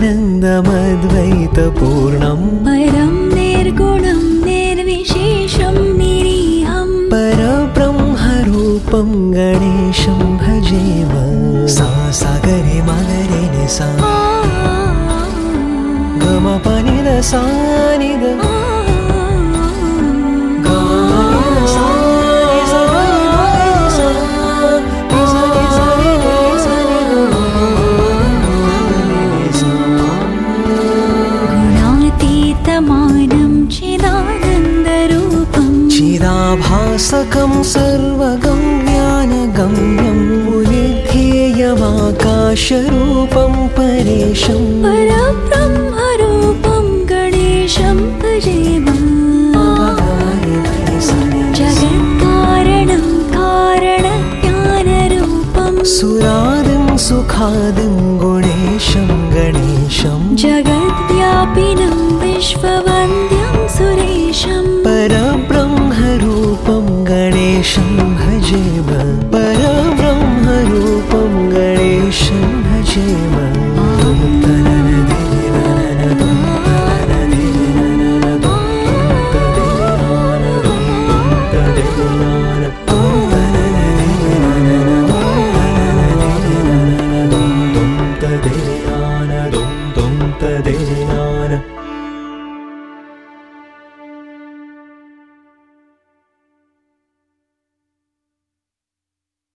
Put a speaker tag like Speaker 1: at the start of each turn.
Speaker 1: सच्चिदानन्दमद्वैतपूर्णं
Speaker 2: परं निर्गुणं निर्विशेषं निरीहं
Speaker 1: परब्रह्मरूपं गणेशं भजेम सा सा गरे मगरे नि सा गम पनि द सा नि द चिदाभासकं सर्वगं ज्ञानगम्यं मुनिध्येयमाकाशरूपं परेशं
Speaker 2: परब्रह्मरूपं गणेशं भजेम जगत्कारणं कारणज्ञानरूपं
Speaker 1: सुरादिं सुखादिं गुणेशं गणेशं
Speaker 2: जगद्व्यापिनं विश्ववन्द्यं सुरेशं
Speaker 1: परब्रह्मरूपं गणेशं भजेम